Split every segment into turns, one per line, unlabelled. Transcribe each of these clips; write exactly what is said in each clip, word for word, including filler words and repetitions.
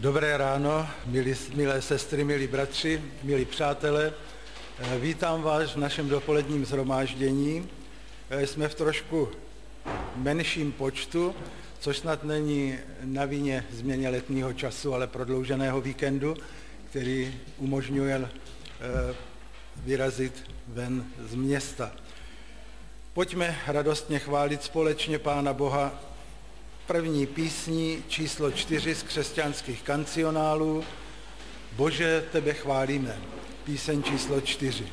Dobré ráno, milí, milé sestry, milí bratři, milí přátelé. Vítám vás v našem dopoledním shromáždění. Jsme v trošku menším počtu, což snad není na vině změně letního času, ale prodlouženého víkendu, který umožňuje vyrazit ven z města. Pojďme radostně chválit společně Pána Boha první písní číslo čtyři z křesťanských kancionálů. Bože, tebe chválíme. Píseň číslo čtyři.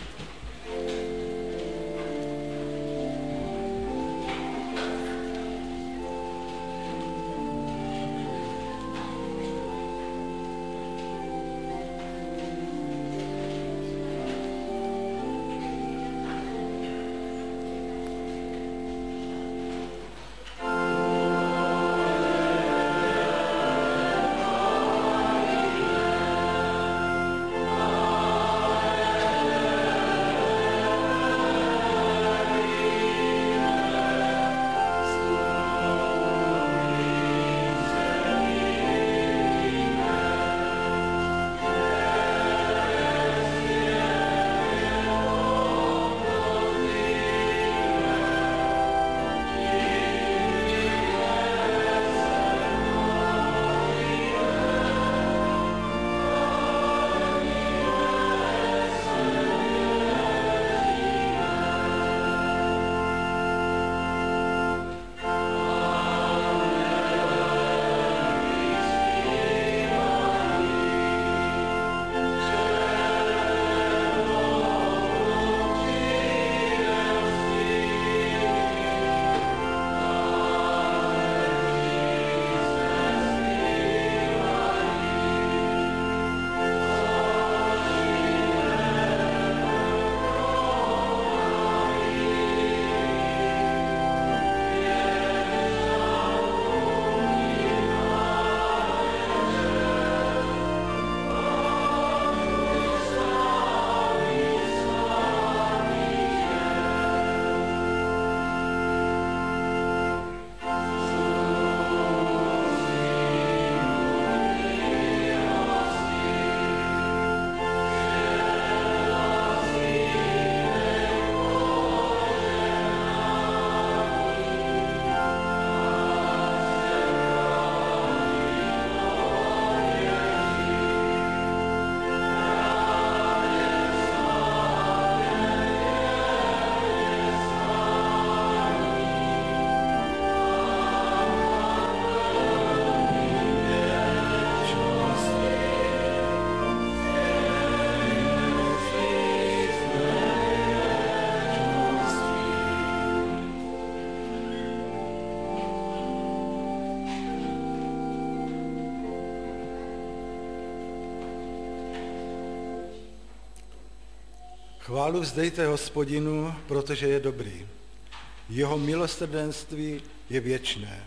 Chválu vzdejte Hospodinu, protože je dobrý. Jeho milosrdenství je věčné.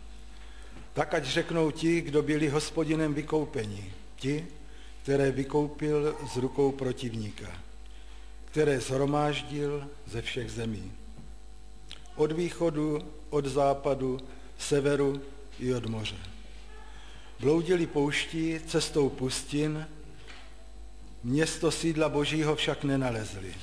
Tak ať řeknou ti, kdo byli Hospodinem vykoupeni, ti, které vykoupil z rukou protivníka, které shromáždil ze všech zemí. Od východu, od západu, severu i od moře. Bloudili pouští cestou pustin, město sídla Božího však nenalezli.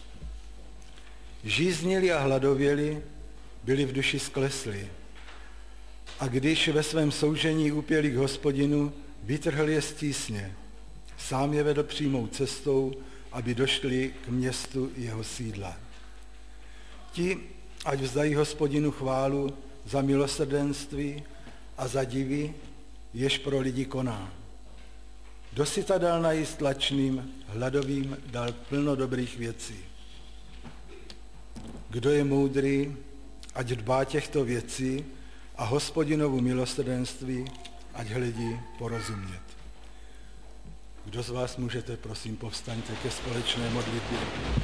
Žíznili a hladověli, byli v duši sklesli. A když ve svém soužení upěli k Hospodinu, vytrhl je z tísně. Sám je vedl přímou cestou, aby došli k městu jeho sídla. Ti, ať vzdají Hospodinu chválu za milosrdenství a za divy, jež pro lidi koná. Dosyta dal najíst lačným, hladovým dal plno dobrých věcí. Kdo je moudrý, ať dbá těchto věcí a Hospodinovu milosrdenství, ať hledí porozumět. Kdo z vás můžete, prosím, povstaňte ke společné modlitbě.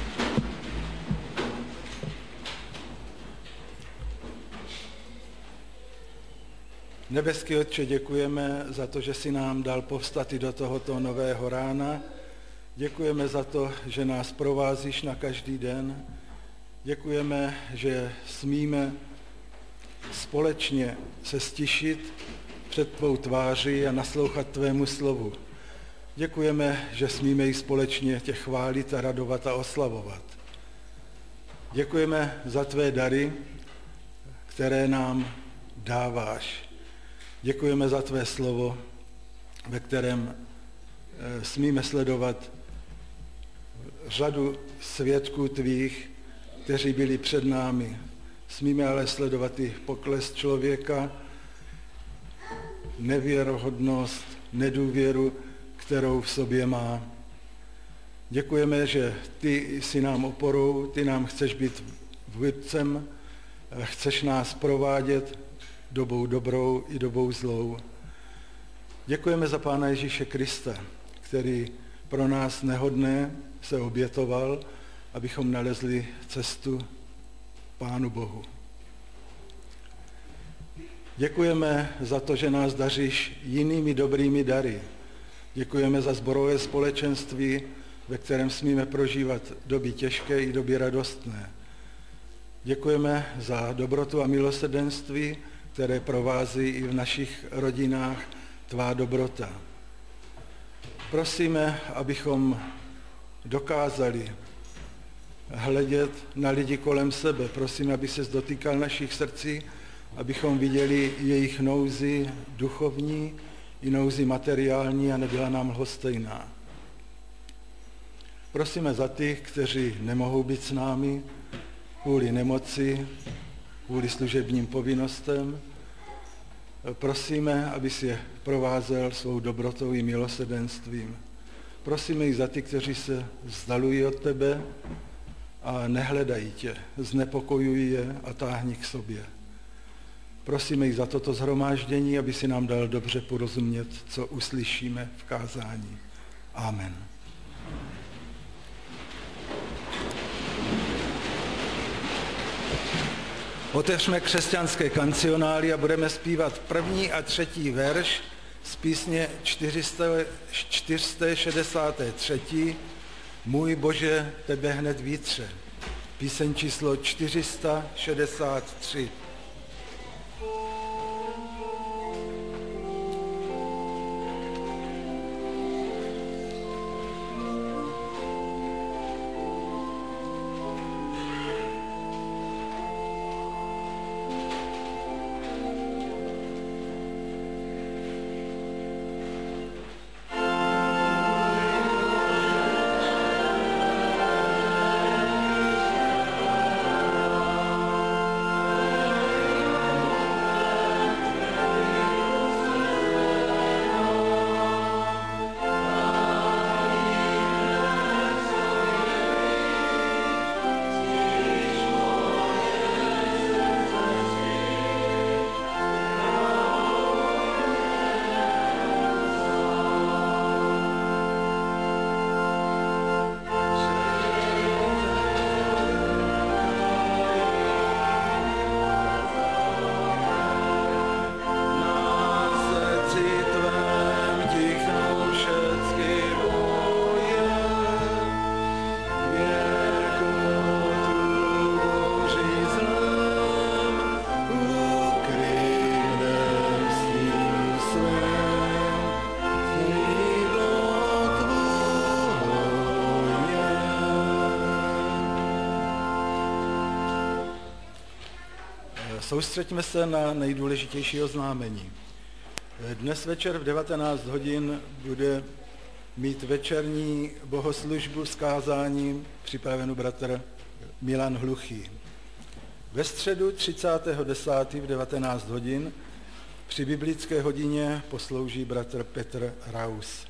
Nebeský Otče, děkujeme za to, že jsi nám dal povstat i do tohoto nového rána. Děkujeme za to, že nás provázíš na každý den. Děkujeme, že smíme společně se stišit před tvou tváří a naslouchat tvému slovu. Děkujeme, že smíme ji společně tě chválit a radovat a oslavovat. Děkujeme za tvé dary, které nám dáváš. Děkujeme za tvé slovo, ve kterém smíme sledovat řadu svědků tvých, kteří byli před námi. Smíme ale sledovat i pokles člověka, nevěrohodnost, nedůvěru, kterou v sobě má. Děkujeme, že ty jsi nám oporou, ty nám chceš být vůdcem, chceš nás provádět dobou dobrou i dobou zlou. Děkujeme za Pána Ježíše Krista, který pro nás nehodné se obětoval, abychom nalezli cestu Pánu Bohu. Děkujeme za to, že nás daříš jinými dobrými dary. Děkujeme za sborové společenství, ve kterém smíme prožívat doby těžké i doby radostné. Děkujeme za dobrotu a milosrdenství, které provází i v našich rodinách tvá dobrota. Prosíme, abychom dokázali hledět na lidi kolem sebe. Prosíme, aby ses dotýkal našich srdcí, abychom viděli jejich nouzi duchovní i nouzi materiální a nebyla nám lhostejná. Prosíme za ty, kteří nemohou být s námi kvůli nemoci, kvůli služebním povinnostem. Prosíme, abys je provázel svou dobrotou i milosrdenstvím. Prosíme i za ty, kteří se vzdalují od tebe a nehledají tě, znepokojují je a táhni k sobě. Prosíme i za toto shromáždění, aby si nám dal dobře porozumět, co uslyšíme v kázání. Amen. Otevřme křesťanské kancionály a budeme zpívat první a třetí verš z písně čtyři sta šedesát tři. Můj Bože, tebe hned vítře. Píseň číslo čtyři sta šedesát tři. Soustřeďme se na nejdůležitější oznámení. Dnes večer v devatenáct hodin bude mít večerní bohoslužbu s kázáním připravenou bratr Milan Hluchý. Ve středu třicátého desátého v devatenáct hodin při biblické hodině poslouží bratr Petr Raus.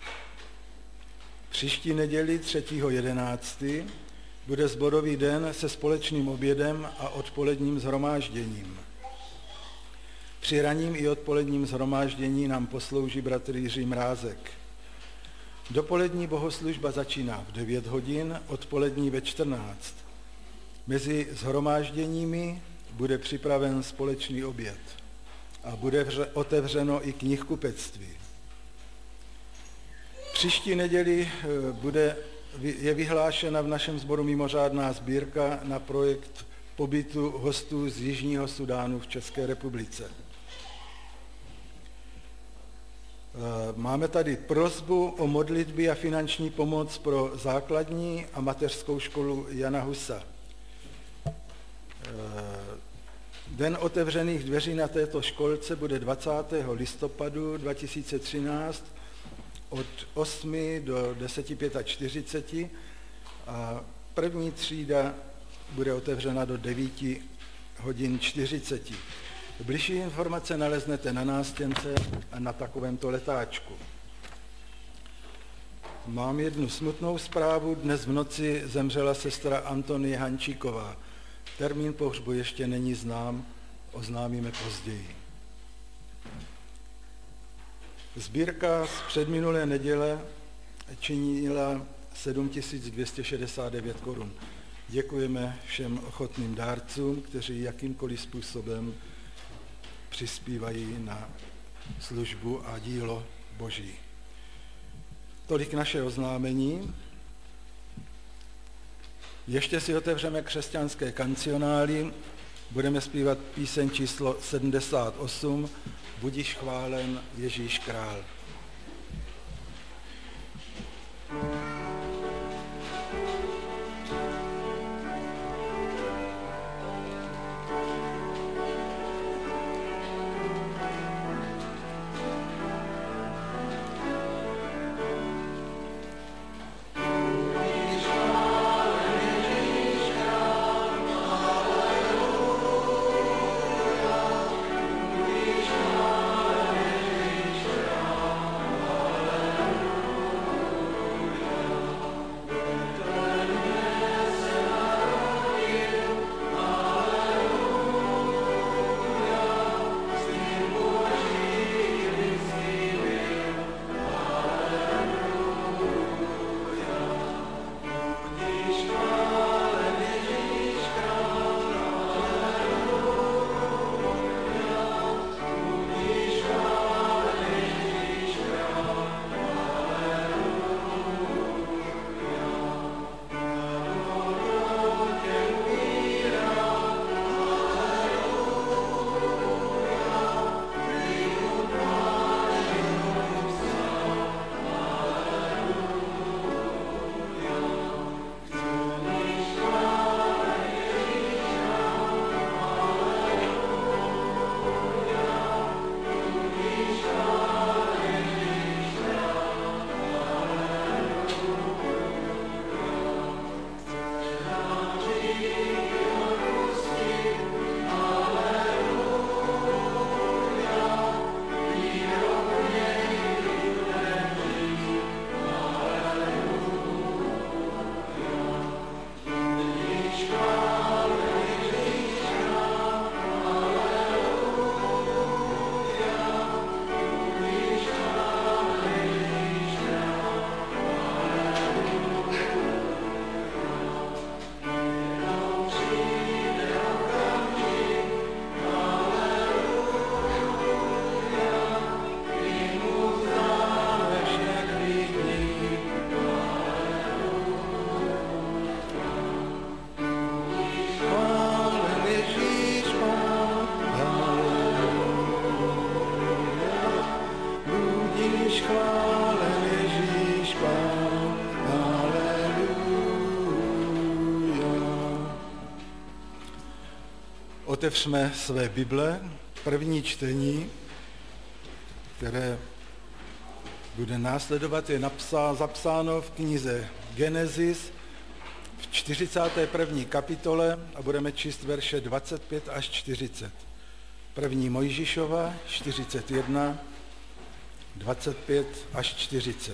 Příští neděli třetího jedenáctého bude sborový den se společným obědem a odpoledním shromážděním. Při ranním i odpoledním shromáždění nám poslouží bratr Jiří Mrázek. Dopolední bohoslužba začíná v devět hodin, odpolední ve čtrnáct. Mezi shromážděními bude připraven společný oběd a bude otevřeno i knihkupectví. Příští neděli bude, je vyhlášena v našem sboru mimořádná sbírka na projekt pobytu hostů z Jižního Sudánu v České republice. Máme tady prosbu o modlitby a finanční pomoc pro základní a mateřskou školu Jana Husa. Den otevřených dveří na této školce bude dvacátého listopadu dva tisíce třináct od osmi do deseti čtyřicet pět a první třída bude otevřena do devíti hodin čtyřicet. Bližší informace naleznete na nástěnce a na takovémto letáčku. Mám jednu smutnou zprávu. Dnes v noci zemřela sestra Antonie Hančíková. Termín pohřbu ještě není znám, oznámíme později. Sbírka z předminulé neděle činila sedm tisíc dvě stě šedesát devět korun. Děkujeme všem ochotným dárcům, kteří jakýmkoliv způsobem přispívají na službu a dílo Boží. Tolik naše oznámení. Ještě si otevřeme křesťanské kancionály. Budeme zpívat píseň číslo sedmdesát osm, Budiš chválen Ježíš král. Otevřme své Bible, první čtení, které bude následovat, je napsá, zapsáno v knize Genesis v čtyřicáté první kapitole a budeme číst verše dvacet pět až čtyřicet. První Mojžíšova čtyřicet jedna, dvacet pět až čtyřicet.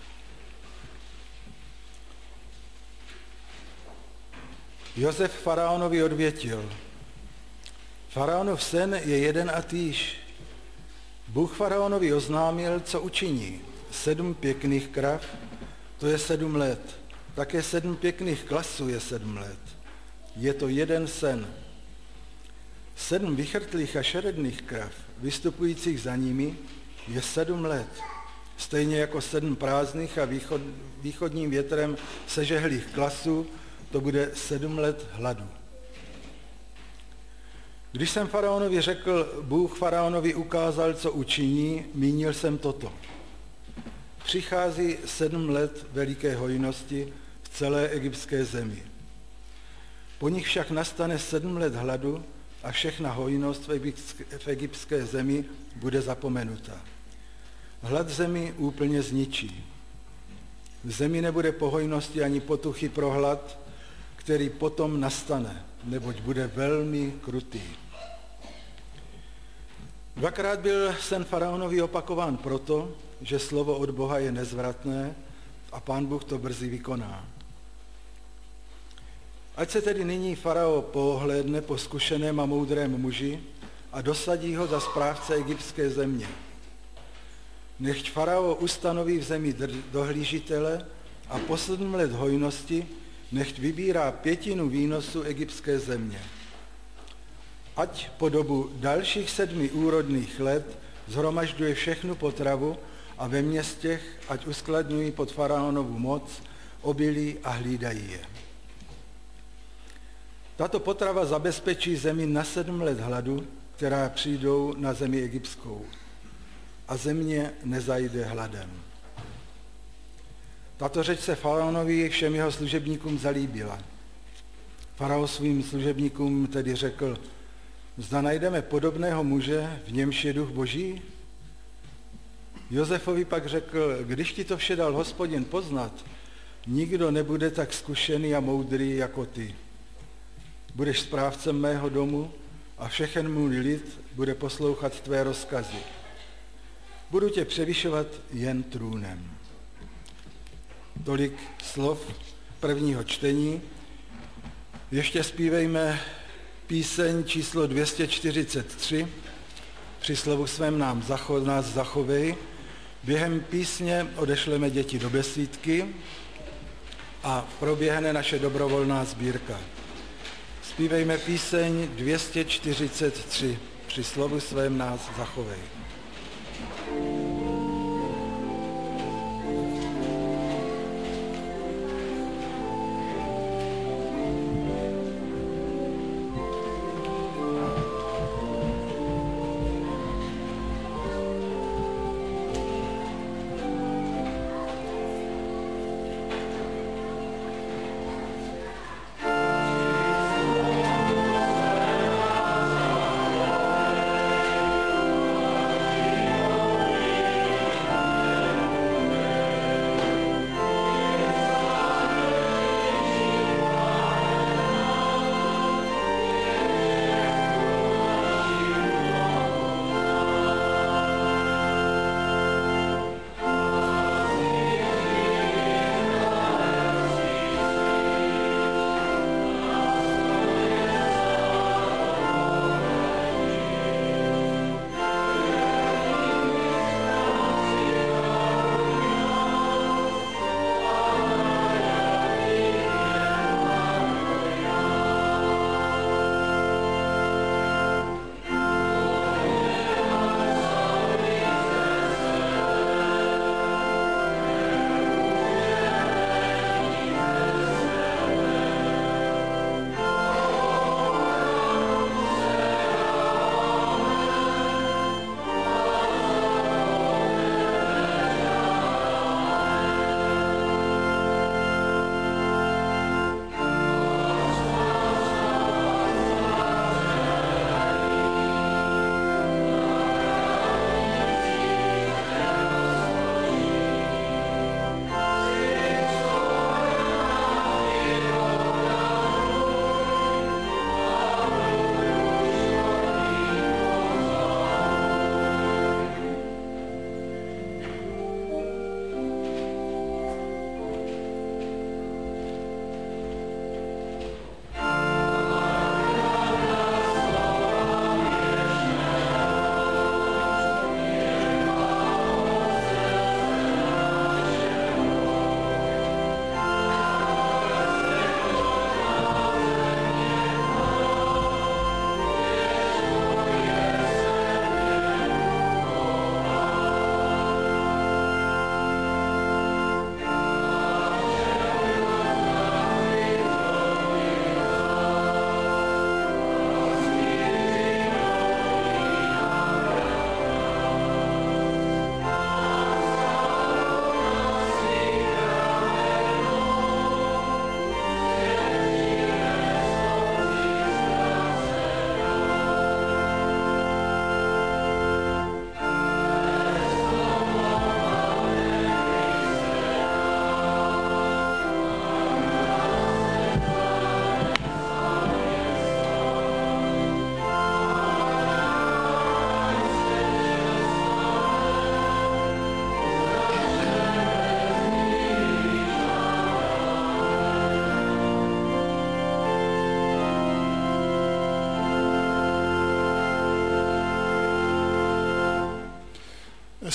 Josef faraonovi odvětil: Faraonov sen je jeden a týž. Bůh faraonovi oznámil, co učiní. Sedm pěkných krav, to je sedm let. Také sedm pěkných klasů je sedm let. Je to jeden sen. Sedm vychrtlých a šeredných krav, vystupujících za nimi, je sedm let. Stejně jako sedm prázdných a východ, východním větrem sežehlých klasů, to bude sedm let hladu. Když jsem faraonovi řekl, Bůh faraonovi ukázal, co učiní, mínil jsem toto. přichází sedm let veliké hojnosti v celé egyptské zemi. Po nich však nastane sedm let hladu a všechna hojnost v egyptské zemi bude zapomenuta. Hlad zemi úplně zničí. V zemi nebude po hojnosti ani potuchy pro hlad, který potom nastane, neboť bude velmi krutý. Dvakrát byl sen faraonovi opakován proto, že slovo od Boha je nezvratné a Pán Bůh to brzy vykoná. Ať se tedy nyní farao pohlédne po zkušeném a moudrém muži a dosadí ho za správce egyptské země. Nechť farao ustanoví v zemi dohlížitele a po sedm let hojnosti nechť vybírá pětinu výnosu egyptské země. Ať po dobu dalších sedmi úrodných let zhromažďuje všechnu potravu a ve městech ať uskladňují pod faraonovu moc, obilí a hlídají je. Tato potrava zabezpečí zemi na sedm let hladu, která přijdou na zemi egyptskou. A země nezajde hladem. Tato řeč se faraonovi všem jeho služebníkům zalíbila. Farao svým služebníkům tedy řekl, zda najdeme podobného muže, v němž je duch boží? Josefovi pak řekl, když ti to vše dal Hospodin poznat, nikdo nebude tak zkušený a moudrý jako ty. Budeš správcem mého domu a všechen můj lid bude poslouchat tvé rozkazy. Budu tě převyšovat jen trůnem. Tolik slov prvního čtení. Ještě zpívejme píseň číslo dvě stě čtyřicet tři. Při slovu svém nám zacho, nás zachovej. Během písně odešleme děti do besídky a proběhne naše dobrovolná sbírka. Zpívejme píseň dvě stě čtyřicet tři. Při slovu svém nás zachovej.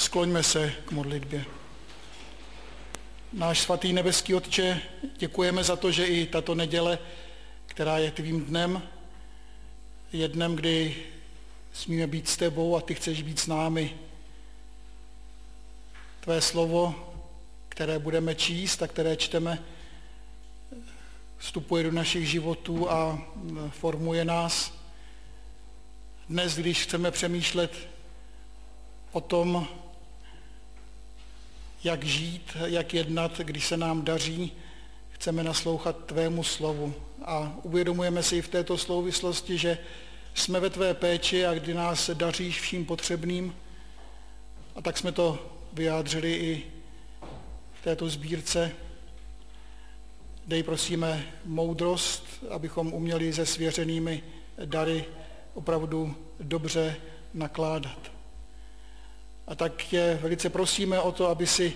Skloňme se k modlitbě. Náš svatý nebeský Otče, děkujeme za to, že i tato neděle, která je tvým dnem, je dnem, kdy smíme být s tebou a ty chceš být s námi. Tvé slovo, které budeme číst a které čteme, vstupuje do našich životů a formuje nás. Dnes, když chceme přemýšlet o tom, jak žít, jak jednat, když se nám daří, chceme naslouchat tvému slovu. A uvědomujeme si i v této souvislosti, že jsme ve tvé péči a kdy nás se daříš vším potřebným. A tak jsme to vyjádřili i v této sbírce. Dej prosíme moudrost, abychom uměli se svěřenými dary opravdu dobře nakládat. A tak je velice prosíme o to, aby si,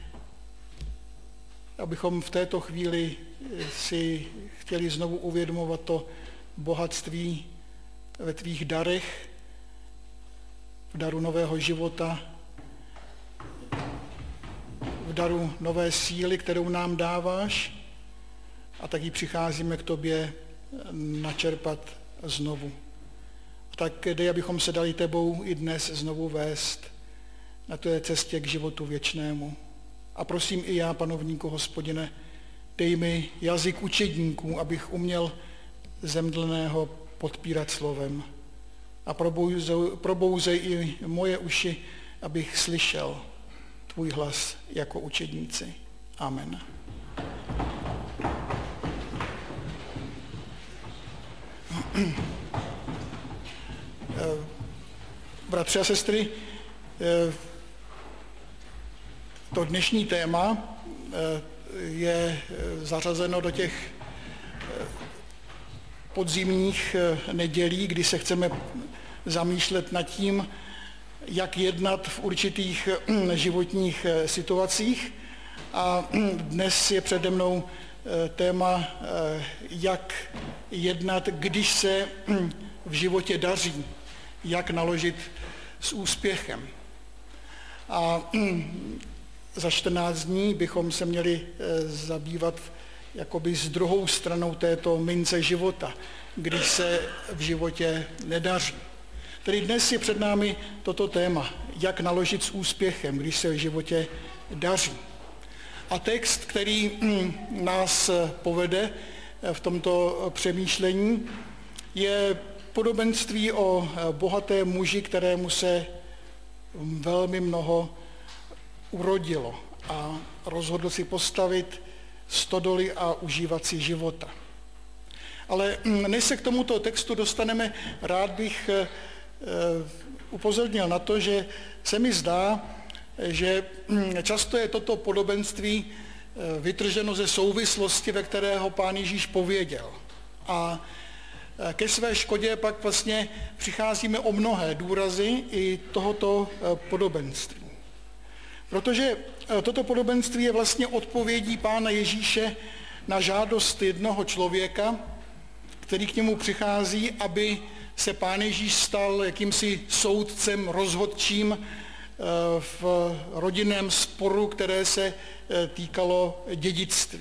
abychom v této chvíli si chtěli znovu uvědomovat to bohatství ve tvých darech, v daru nového života, v daru nové síly, kterou nám dáváš, a tak ji přicházíme k tobě načerpat znovu. Tak dej, abychom se dali tebou i dnes znovu vést na té cestě k životu věčnému. A prosím i já, panovníku Hospodine, dej mi jazyk učedníků, abych uměl zemdleného podpírat slovem. A probouzej, probouzej i moje uši, abych slyšel tvůj hlas jako učedníci. Amen. Bratři a sestry, to dnešní téma je zařazeno do těch podzimních nedělí, kdy se chceme zamýšlet nad tím, jak jednat v určitých životních situacích. A dnes je přede mnou téma, jak jednat, když se v životě daří, jak naložit s úspěchem. A za čtrnáct dní bychom se měli zabývat jakoby s druhou stranou této mince života, když se v životě nedaří. Tedy dnes je před námi toto téma, jak naložit s úspěchem, když se v životě daří. A text, který nás povede v tomto přemýšlení, je podobenství o bohatém muži, kterému se velmi mnoho urodilo a rozhodl si postavit stodoly a užívat si života. Ale než se k tomuto textu dostaneme, rád bych upozornil na to, že se mi zdá, že často je toto podobenství vytrženo ze souvislosti, ve kterého Pán Ježíš pověděl. A ke své škodě pak vlastně přicházíme o mnohé důrazy i tohoto podobenství. Protože toto podobenství je vlastně odpovědí Pána Ježíše na žádost jednoho člověka, který k němu přichází, aby se Pán Ježíš stal jakýmsi soudcem, rozhodčím v rodinném sporu, které se týkalo dědictví.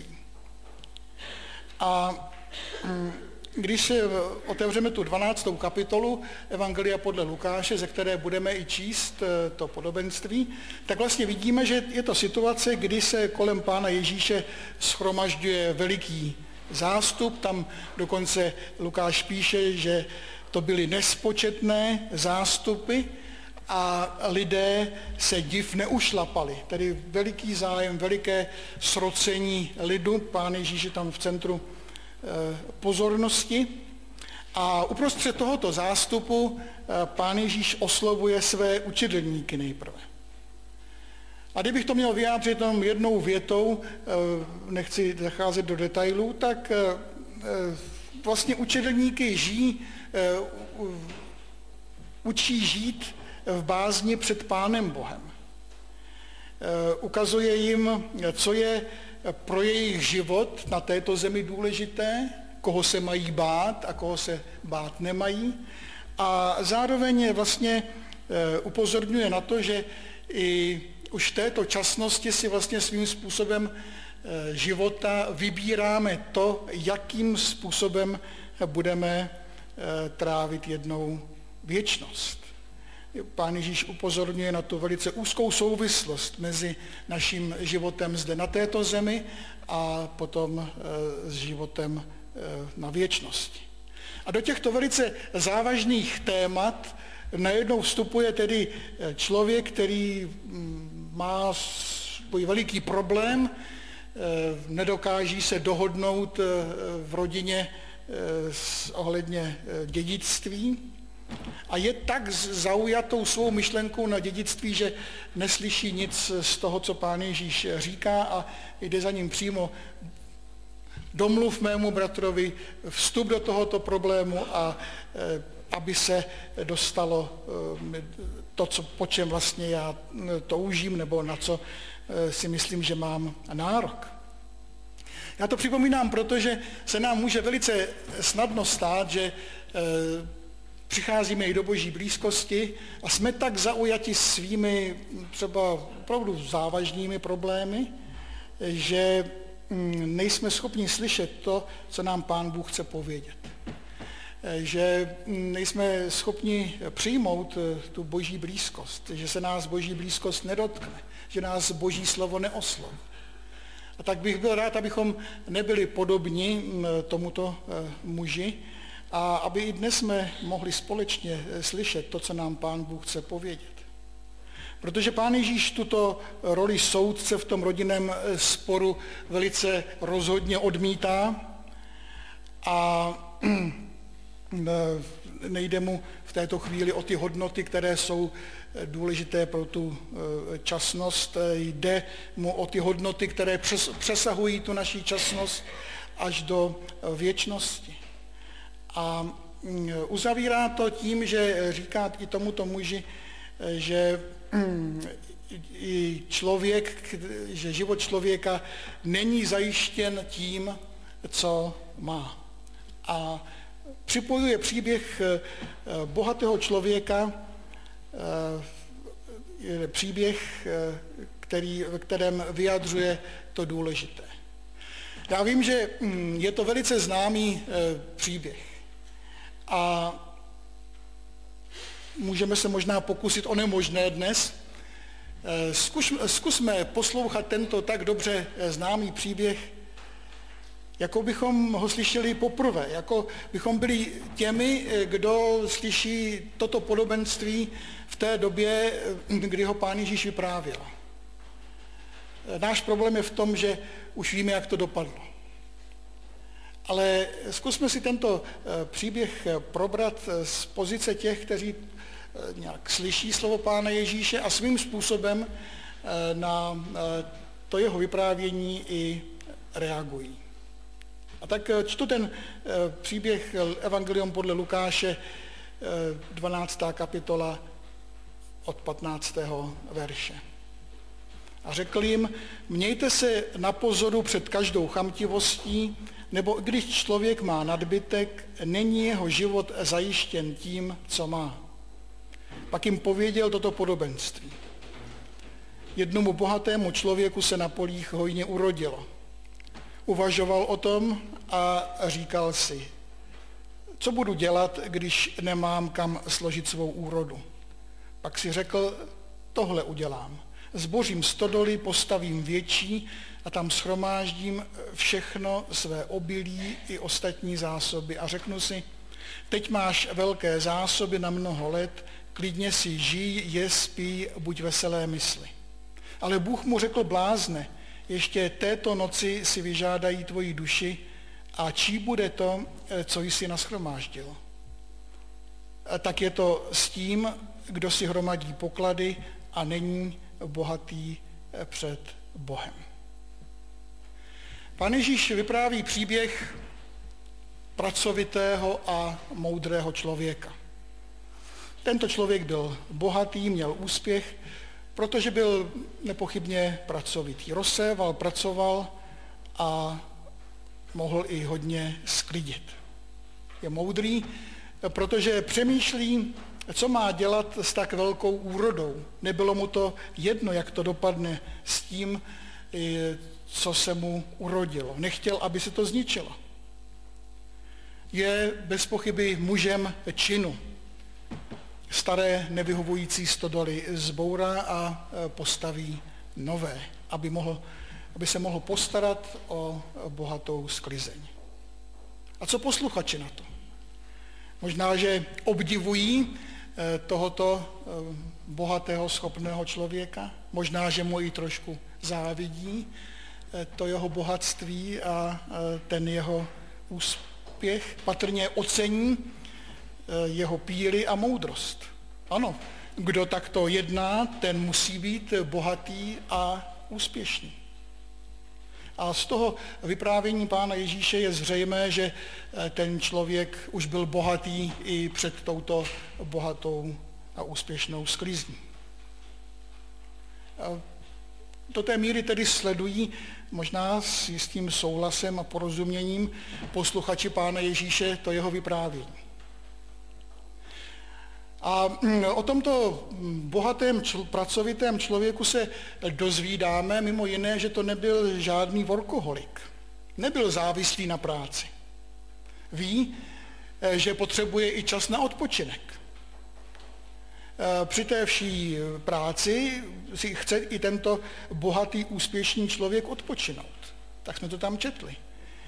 A když otevřeme tu dvanáctou kapitolu Evangelia podle Lukáše, ze které budeme i číst to podobenství, tak vlastně vidíme, že je to situace, kdy se kolem Pána Ježíše shromažďuje veliký zástup. Tam dokonce Lukáš píše, že to byly nespočetné zástupy a lidé se div neušlapali. Tedy veliký zájem, veliké srocení lidu. Pán Ježíš je tam v centru pozornosti. A uprostřed tohoto zástupu Pán Ježíš oslovuje své učedlníky nejprve. A kdybych to měl vyjádřit jenom jednou větou, nechci zacházet do detailů, tak vlastně učedlníky žijí, učí žít v bázni před Pánem Bohem. Ukazuje jim, co je pro jejich život na této zemi důležité, koho se mají bát a koho se bát nemají. A zároveň vlastně upozorňuje na to, že i už v této časnosti si vlastně svým způsobem života vybíráme to, jakým způsobem budeme trávit jednou věčnost. Pán Ježíš upozorňuje na tu velice úzkou souvislost mezi naším životem zde na této zemi a potom s životem na věčnosti. A do těchto velice závažných témat najednou vstupuje tedy člověk, který má svůj veliký problém, nedokáží se dohodnout v rodině ohledně dědictví a je tak zaujatou svou myšlenkou na dědictví, že neslyší nic z toho, co Pán Ježíš říká a jde za ním přímo. Domluv mému bratrovi, vstup do tohoto problému a aby se dostalo to, co, po čem vlastně já toužím, nebo na co si myslím, že mám nárok. Já to připomínám, protože se nám může velice snadno stát, že přicházíme i do Boží blízkosti a jsme tak zaujati svými třeba opravdu závažnými problémy, že nejsme schopni slyšet to, co nám Pán Bůh chce povědět. Že nejsme schopni přijmout tu Boží blízkost, že se nás Boží blízkost nedotkne, že nás Boží slovo neosloví. A tak bych byl rád, abychom nebyli podobni tomuto muži a aby i dnes jsme mohli společně slyšet to, co nám Pán Bůh chce povědět. Protože Pán Ježíš tuto roli soudce v tom rodinném sporu velice rozhodně odmítá a nejde mu v této chvíli o ty hodnoty, které jsou důležité pro tu časnost, jde mu o ty hodnoty, které přesahují tu naši časnost až do věčnosti. A uzavírá to tím, že říká i tomuto muži, že i člověk, že život člověka není zajištěn tím, co má. A připojuje příběh bohatého člověka, příběh, který, ve kterém vyjadřuje to důležité. Já vím, že je to velice známý příběh a můžeme se možná pokusit o nemožné dnes. Zkus, zkusme poslouchat tento tak dobře známý příběh, jako bychom ho slyšeli poprvé, jako bychom byli těmi, kdo slyší toto podobenství v té době, kdy ho Pán Ježíš vyprávěl. Náš problém je v tom, že už víme, jak to dopadlo. Ale zkusme si tento příběh probrat z pozice těch, kteří nějak slyší slovo Pána Ježíše a svým způsobem na to jeho vyprávění i reagují. A tak čtu ten příběh Evangelium podle Lukáše, dvanáctá kapitola od patnáctého verše. A řekl jim, mějte se na pozoru před každou chamtivostí, nebo když člověk má nadbytek, není jeho život zajištěn tím, co má. Pak jim pověděl toto podobenství. Jednomu bohatému člověku se na polích hojně urodilo. Uvažoval o tom a říkal si, co budu dělat, když nemám kam složit svou úrodu. Pak si řekl, tohle udělám. Zbořím stodoly, postavím větší a tam shromáždím všechno své obilí i ostatní zásoby. A řeknu si, teď máš velké zásoby na mnoho let, klidně si žij, je, spí, buď veselé mysli. Ale Bůh mu řekl, blázne, ještě této noci si vyžádají tvoji duši a čí bude to, co jsi nashromáždil. Tak je to s tím, kdo si hromadí poklady a není bohatý před Bohem. Pán Ježíš vypráví příběh pracovitého a moudrého člověka. Tento člověk byl bohatý, měl úspěch, protože byl nepochybně pracovitý. Rozséval, pracoval a mohl i hodně sklidit. Je moudrý, protože přemýšlí co má dělat s tak velkou úrodou? Nebylo mu to jedno, jak to dopadne s tím, co se mu urodilo. Nechtěl, aby se to zničilo. Je bez pochyby mužem činu. Staré nevyhovující stodoly zbourá a postaví nové, aby, mohl, aby se mohl postarat o bohatou sklizeň. A co posluchači na to? Možná, že obdivují tohoto bohatého, schopného člověka, možná, že mu i trošku závidí to jeho bohatství a ten jeho úspěch, patrně ocení jeho píly a moudrost. Ano, kdo takto jedná, ten musí být bohatý a úspěšný. A z toho vyprávění Pána Ježíše je zřejmé, že ten člověk už byl bohatý i před touto bohatou a úspěšnou sklizní. Do té míry tedy sledují, možná s jistým souhlasem a porozuměním, posluchači Pána Ježíše to jeho vyprávění. A o tomto bohatém, čl- pracovitém člověku se dozvídáme mimo jiné, že to nebyl žádný workoholik. Nebyl závislý na práci. Ví, že potřebuje i čas na odpočinek. Při té vší práci si chce i tento bohatý, úspěšný člověk odpočinout. Tak jsme to tam četli.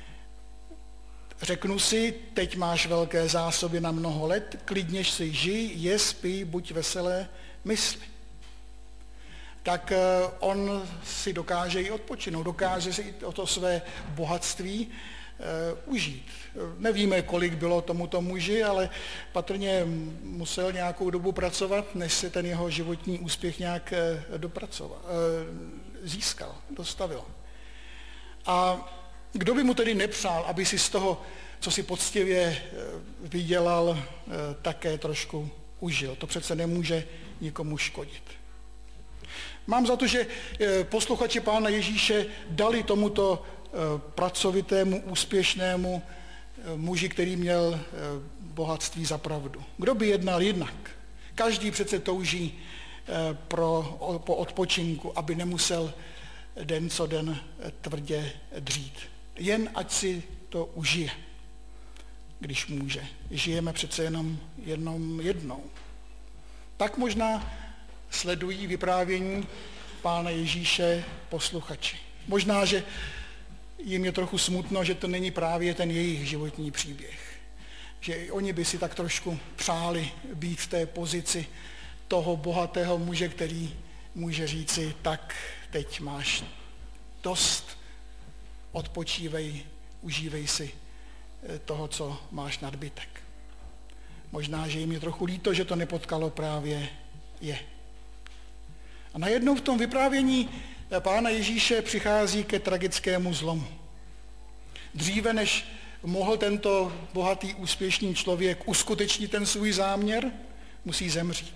Řeknu si, teď máš velké zásoby na mnoho let, klidně si žij, je, spí, buď veselé, mysli. Tak on si dokáže i odpočinout, dokáže si o to své bohatství uh, užít. Nevíme, kolik bylo tomuto muži, ale patrně musel nějakou dobu pracovat, než se ten jeho životní úspěch nějak dopracoval, uh, získal, dostavil. A kdo by mu tedy nepřál, aby si z toho, co si poctivě vydělal, také trošku užil? To přece nemůže nikomu škodit. Mám za to, že posluchači Pána Ježíše dali tomuto pracovitému, úspěšnému muži, který měl bohatství, za pravdu. Kdo by jednal jinak? Každý přece touží pro, po odpočinku, aby nemusel den co den tvrdě dřít. Jen ať si to užije, když může. Žijeme přece jenom, jenom jednou. Tak možná sledují vyprávění Pána Ježíše posluchači. Možná, že jim je trochu smutno, že to není právě ten jejich životní příběh. Že i oni by si tak trošku přáli být v té pozici toho bohatého muže, který může říci, tak teď máš dost, odpočívej, užívej si toho, co máš nadbytek. Možná, že jim je trochu líto, že to nepotkalo právě je. A najednou v tom vyprávění Pána Ježíše přichází ke tragickému zlomu. Dříve, než mohl tento bohatý, úspěšný člověk uskutečnit ten svůj záměr, musí zemřít.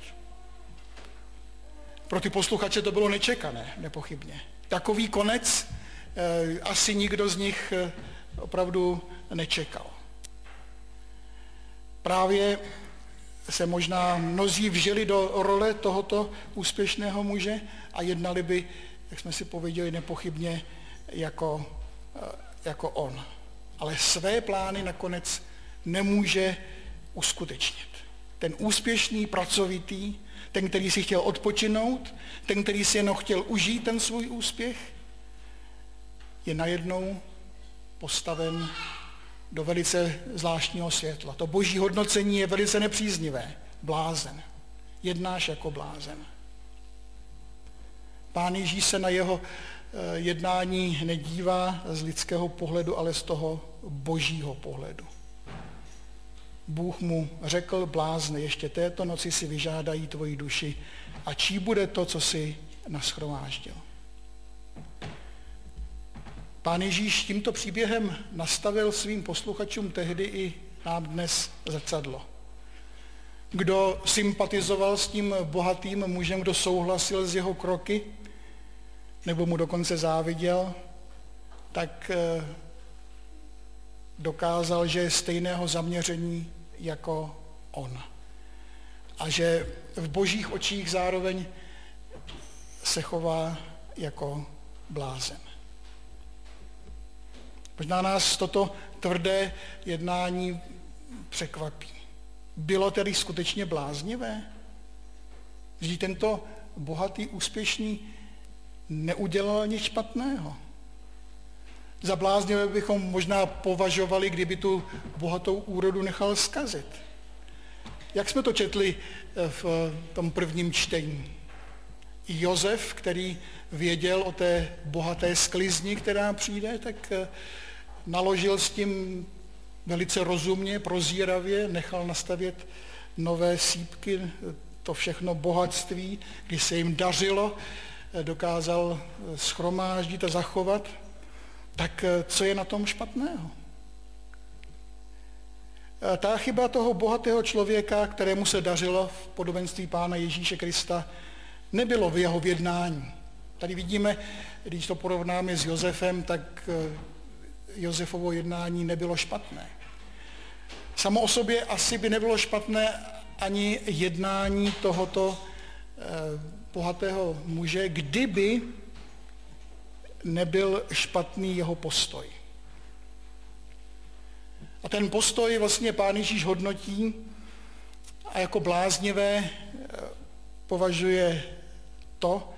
Pro ty posluchače to bylo nečekané, nepochybně. Takový konec eh, asi nikdo z nich eh, opravdu nečekal. Právě se možná mnozí vžili do role tohoto úspěšného muže a jednali by, jak jsme si pověděli, nepochybně jako, eh, jako on. Ale své plány nakonec nemůže uskutečnit. Ten úspěšný, pracovitý, ten, který si chtěl odpočinout, ten, který si jenom chtěl užít ten svůj úspěch, je najednou postaven do velice zvláštního světla. To boží hodnocení je velice nepříznivé. Blázen. Jednáš jako blázen. Pán Ježíš se na jeho jednání nedívá z lidského pohledu, ale z toho božího pohledu. Bůh mu řekl, blázne, ještě této noci si vyžádají tvoji duši a čí bude to, co si nashromáždil. Pán Ježíš tímto příběhem nastavil svým posluchačům tehdy i nám dnes zrcadlo. Kdo sympatizoval s tím bohatým mužem, kdo souhlasil s jeho kroky, nebo mu dokonce záviděl, tak dokázal, že je stejného zaměření jako on. a že v božích očích zároveň se chová jako blázen. Možná nás toto tvrdé jednání překvapí. Bylo tedy skutečně bláznivé? Vždyť tento bohatý, úspěšný neudělal nic špatného. Za bláznivé bychom možná považovali, kdyby tu bohatou úrodu nechal zkazit. Jak jsme to četli v tom prvním čtení? Josef, který věděl o té bohaté sklizni, která přijde, tak naložil s tím velice rozumně, prozíravě, nechal nastavět nové sýpky, to všechno bohatství, když se jim dařilo, dokázal shromáždit a zachovat. Tak co je na tom špatného? Ta chyba toho bohatého člověka, kterému se dařilo v podobenství Pána Ježíše Krista, nebylo v jeho jednání. Tady vidíme, když to porovnáme s Josefem, tak Josefovo jednání nebylo špatné. Samo o sobě asi by nebylo špatné ani jednání tohoto bohatého muže, kdyby nebyl špatný jeho postoj. A ten postoj vlastně Pán Ježíš hodnotí a jako bláznivé považuje to,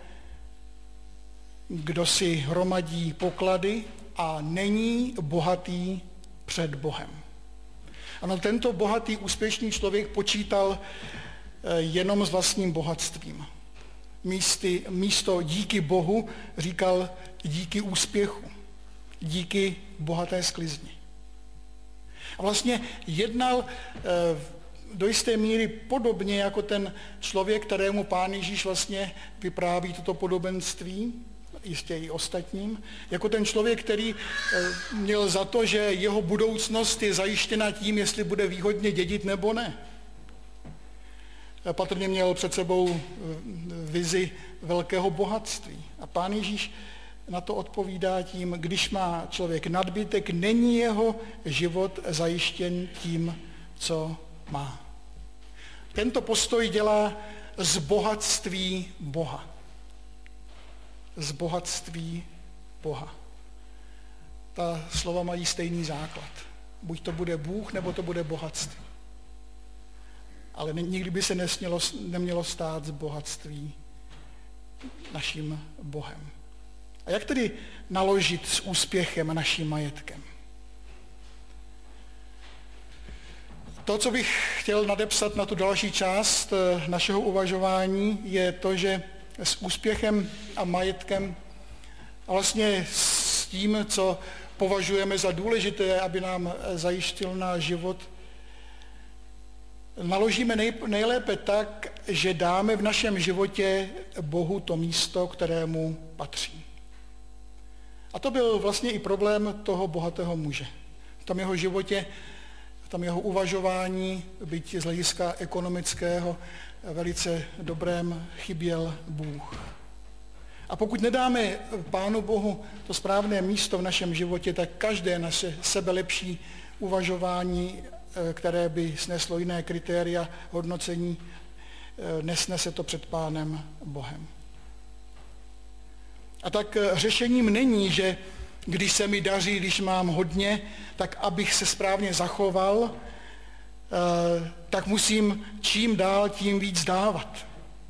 kdo si hromadí poklady a není bohatý před Bohem. Ano, tento bohatý, úspěšný člověk počítal jenom s vlastním bohatstvím. Místy, místo díky Bohu říkal díky úspěchu, díky bohaté sklizni. A vlastně jednal do jisté míry podobně jako ten člověk, kterému Pán Ježíš vlastně vypráví toto podobenství, jistě i ostatním, jako ten člověk, který měl za to, že jeho budoucnost je zajištěna tím, jestli bude výhodně dědit nebo ne. Patrně měl před sebou vizi velkého bohatství. A Pán Ježíš na to odpovídá tím, když má člověk nadbytek, není jeho život zajištěn tím, co má. Tento postoj dělá z bohatství Boha. Z bohatství Boha. Ta slova mají stejný základ. Buď to bude Bůh, nebo to bude bohatství. Ale nikdy by se nesmělo, nemělo stát z bohatství naším Bohem. A jak tedy naložit s úspěchem a naším majetkem? To, co bych chtěl nadepsat na tu další část našeho uvažování, je to, že s úspěchem a majetkem a vlastně s tím, co považujeme za důležité, aby nám zajistil náš život, naložíme nej, nejlépe tak, že dáme v našem životě Bohu to místo, kterému patří. A to byl vlastně i problém toho bohatého muže. V tom jeho životě, v tom jeho uvažování, byť z hlediska ekonomického, velice dobrém chyběl Bůh. A pokud nedáme Pánu Bohu to správné místo v našem životě, tak každé naše sebelepší uvažování, které by sneslo jiné kritéria hodnocení, nesnese to před Pánem Bohem. A tak řešením není, že když se mi daří, když mám hodně, tak abych se správně zachoval, tak musím čím dál, tím víc dávat.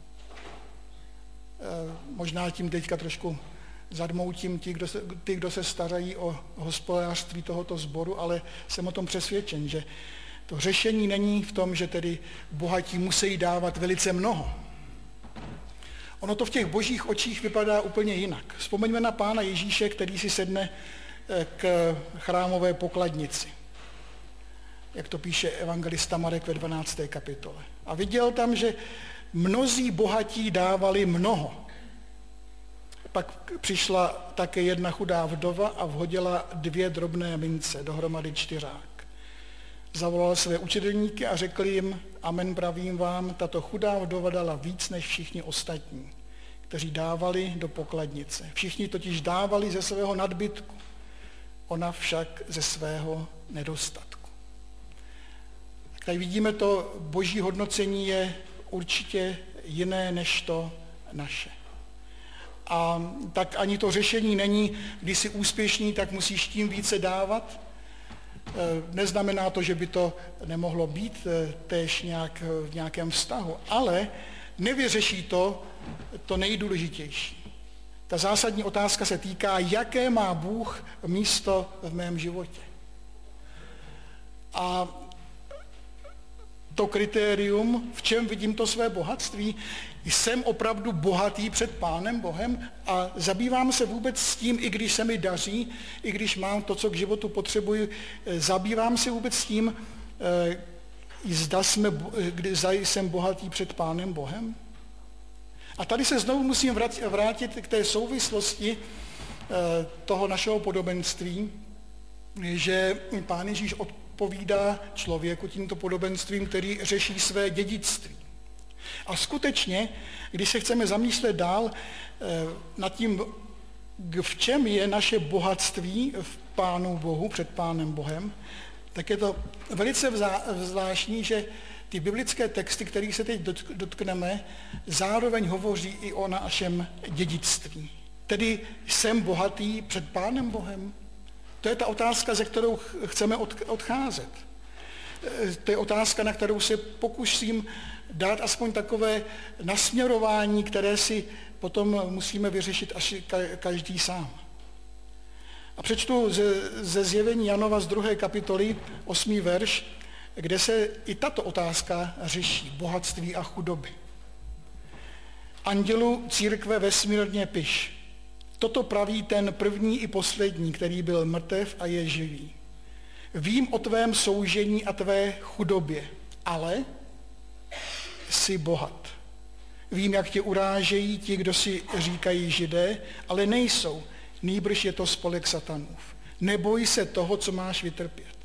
Možná tím teďka trošku zadmoutím ty, kdo se, ty, kdo se starají o hospodářství tohoto sboru, ale jsem o tom přesvědčen, že to řešení není v tom, že tedy bohatí musí dávat velice mnoho. Ono to v těch božích očích vypadá úplně jinak. Vzpomeňme na Pána Ježíše, který si sedne k chrámové pokladnici. Jak to píše evangelista Marek ve dvanácté kapitole. A viděl tam, že mnozí bohatí dávali mnoho. Pak přišla také jedna chudá vdova a vhodila dvě drobné mince, dohromady čtyřák. Zavolal své učedlníky a řekl jim, amen pravím vám, tato chudá vdova dala víc než všichni ostatní, kteří dávali do pokladnice. Všichni totiž dávali ze svého nadbytku, ona však ze svého nedostatku. Tady vidíme, to boží hodnocení je určitě jiné než to naše. A tak ani to řešení není, když jsi úspěšný, tak musíš tím více dávat. Neznamená to, že by to nemohlo být též nějak v nějakém vztahu, ale nevyřeší to to nejdůležitější. Ta zásadní otázka se týká, jaké má Bůh místo v mém životě. A to kritérium, v čem vidím to své bohatství, jsem opravdu bohatý před Pánem Bohem a zabývám se vůbec s tím, i když se mi daří, i když mám to, co k životu potřebuji, zabývám se vůbec s tím, zda, jsme, zda jsem bohatý před Pánem Bohem. A tady se znovu musím vrátit k té souvislosti toho našeho podobenství, že Pán Ježíš odpovídá člověku tímto podobenstvím, který řeší své dědictví. A skutečně, když se chceme zamýšlet dál nad tím, v čem je naše bohatství v Pánu Bohu, před Pánem Bohem, tak je to velice zvláštní, že ty biblické texty, kterých se teď dotkneme, zároveň hovoří i o našem dědictví. Tedy jsem bohatý před Pánem Bohem? To je ta otázka, ze kterou chceme odcházet. To je otázka, na kterou se pokusím dát aspoň takové nasměrování, které si potom musíme vyřešit až každý sám. A přečtu ze, ze zjevení Janova z druhé kapitoly, osmý verš, kde se i tato otázka řeší, bohatství a chudoby. Andělu církve ve Smyrně piš. Toto praví ten první i poslední, který byl mrtev a je živý. Vím o tvém soužení a tvé chudobě, ale jsi bohat. Vím, jak tě urážejí ti, kdo si říkají Židé, ale nejsou. Nýbrž je to spolek satanův. Neboj se toho, co máš vytrpět.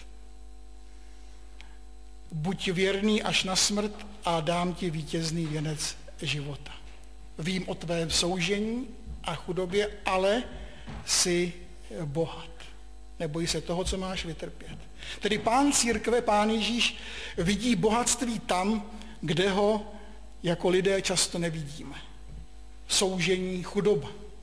Buď věrný až na smrt a dám ti vítězný věnec života. Vím o tvém soužení a chudobě, ale jsi bohat. Neboj se toho, co máš vytrpět. Tedy Pán církve, Pán Ježíš, vidí bohatství tam, kde ho jako lidé často nevidíme. Soužení, chudoba.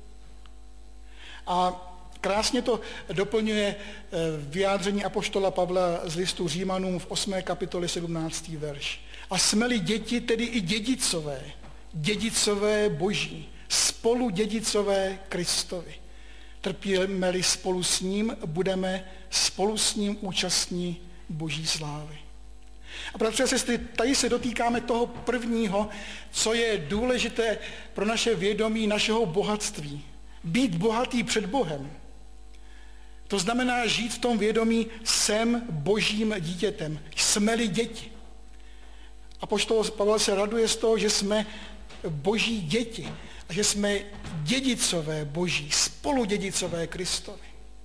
A krásně to doplňuje vyjádření apoštola Pavla z listu Římanům v osmé kapitole sedmnáctý verš. A jsme-li děti, tedy i dědicové, dědicové Boží, spolu dědicové Kristovi. Trpíme-li spolu s ním, budeme spolu s ním účastní Boží slávy. A bratři a sestry, tady se dotýkáme toho prvního, co je důležité pro naše vědomí, našeho bohatství. Být bohatý před Bohem. To znamená žít v tom vědomí, jsem Božím dítětem. Jsme-li děti. Apoštol Pavel se raduje z toho, že jsme Boží děti a že jsme dědicové Boží, spoludědicové Kristovi.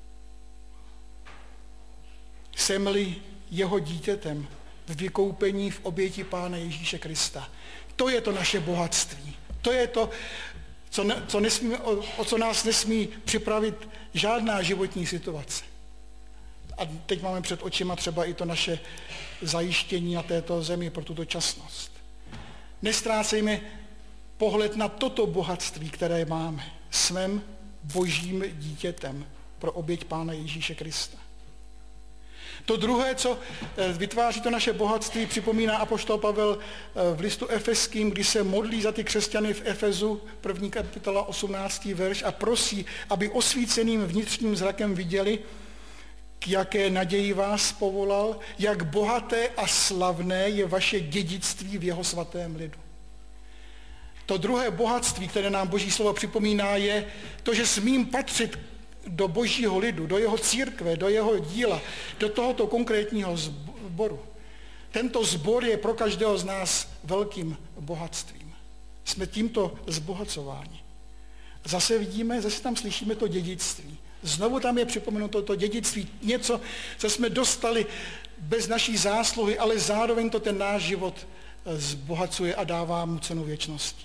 Jsem-li jeho dítětem v vykoupení v oběti Pána Ježíše Krista. To je to naše bohatství. To je to, co, ne, co nesmí, o, o co nás nesmí připravit žádná životní situace. A teď máme před očima třeba i to naše zajištění na této zemi pro tuto časnost. Nestrácejme pohled na toto bohatství, které máme. Svém Božím dítětem pro oběť Pána Ježíše Krista. To druhé, co vytváří to naše bohatství, připomíná apoštol Pavel v listu Efeským, kdy se modlí za ty křesťany v Efezu, první kapitola, osmnáctý verš, a prosí, aby osvíceným vnitřním zrakem viděli, k jaké naději vás povolal, jak bohaté a slavné je vaše dědictví v jeho svatém lidu. To druhé bohatství, které nám Boží slovo připomíná, je to, že smím patřit do Božího lidu, do jeho církve, do jeho díla, do tohoto konkrétního sboru. Tento sbor je pro každého z nás velkým bohatstvím. Jsme tímto zbohacováni. Zase vidíme, zase tam slyšíme to dědictví. Znovu tam je připomenuto to dědictví, něco, co jsme dostali bez naší zásluhy, ale zároveň to ten náš život zbohacuje a dává mu cenu věčnosti.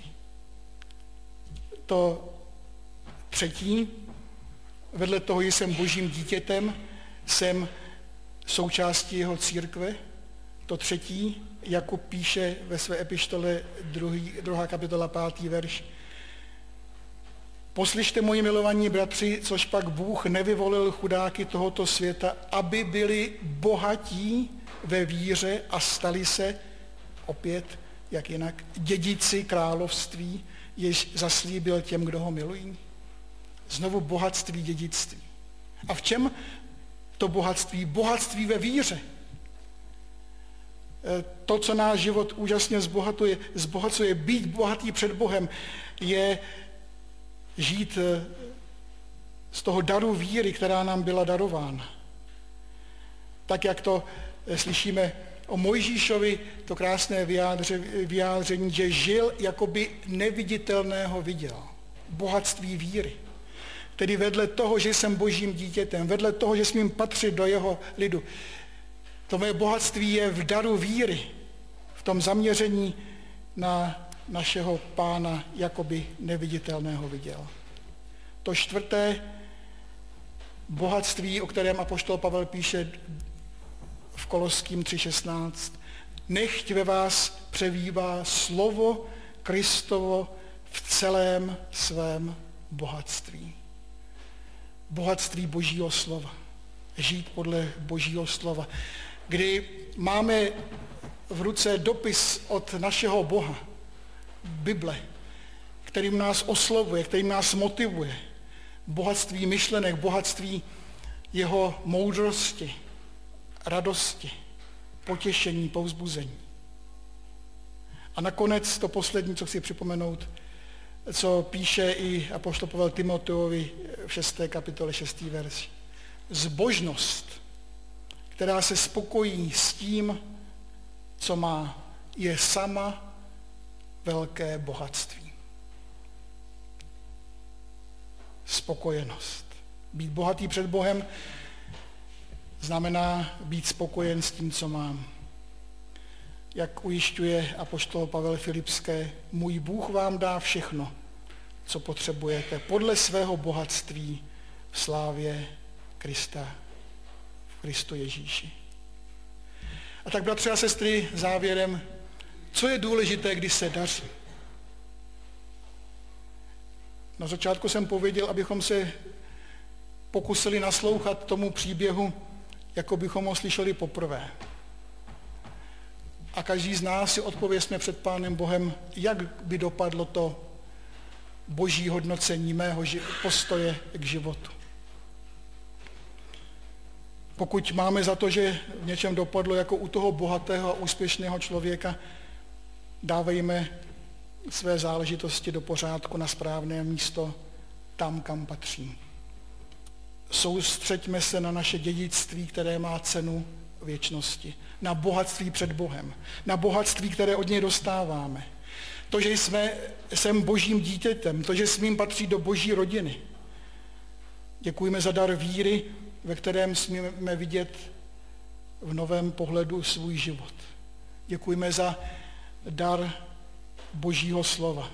To třetí, vedle toho, že jsem Božím dítětem, jsem součástí jeho církve, To třetí, Jakub píše ve své epištole druhý, druhá kapitola pátý verš. Poslyšte, moji milovaní bratři, což pak Bůh nevyvolil chudáky tohoto světa, aby byli bohatí ve víře a stali se, opět, jak jinak, dědici království, jež zaslíbil těm, kdo ho milují. Znovu bohatství, dědictví. A v čem to bohatství? Bohatství ve víře. To, co náš život úžasně zbohatuje, zbohacuje, být bohatý před Bohem, je žít z toho daru víry, která nám byla darována. Tak, jak to slyšíme o Mojžíšovi, to krásné vyjádření, že žil, jako by neviditelného viděl. Bohatství víry. Tedy vedle toho, že jsem božím dítětem, vedle toho, že smím patřit do jeho lidu. To moje bohatství je v daru víry, v tom zaměření na našeho Pána, jakoby neviditelného viděl. To čtvrté bohatství, o kterém apoštol Pavel píše v Koloským tři šestnáct. Nechť ve vás přebývá slovo Kristovo v celém svém bohatství. Bohatství Božího slova. Žít podle Božího slova. Kdy máme v ruce dopis od našeho Boha, Bible, kterým nás oslovuje, kterým nás motivuje. Bohatství myšlenek, bohatství jeho moudrosti, radosti, potěšení, povzbuzení. A nakonec to poslední, co chci připomenout, co píše i apoštol Pavel Timoteovi v šesté kapitole šestý verš. Zbožnost, která se spokojí s tím, co má, je sama velké bohatství. Spokojenost. Být bohatý před Bohem znamená být spokojen s tím, co mám. Jak ujišťuje apoštol Pavel Filipské, můj Bůh vám dá všechno, co potřebujete, podle svého bohatství v slávě Krista, v Kristu Ježíši. A tak, bratři a sestry, závěrem, co je důležité, když se daří? Na začátku jsem pověděl, abychom se pokusili naslouchat tomu příběhu, jako bychom ho slyšeli poprvé. A každý z nás si odpovězme před Pánem Bohem, jak by dopadlo to boží hodnocení mého postoje k životu. Pokud máme za to, že v něčem dopadlo jako u toho bohatého a úspěšného člověka, dávejme své záležitosti do pořádku na správné místo, tam, kam patří. Soustřeďme se na naše dědictví, které má cenu věčnosti. Na bohatství před Bohem. Na bohatství, které od něj dostáváme. To, že jsme, jsem božím dítětem, to, že smím patřit do boží rodiny. Děkujeme za dar víry, ve kterém smíme vidět v novém pohledu svůj život. Děkujeme za dar božího slova.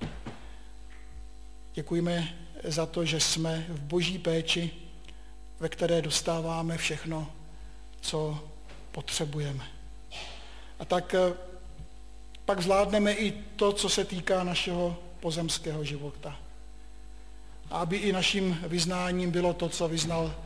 Děkujeme za to, že jsme v boží péči, ve které dostáváme všechno, co potřebujeme. A tak pak zvládneme i to, co se týká našeho pozemského života. A aby i naším vyznáním bylo to, co vyznal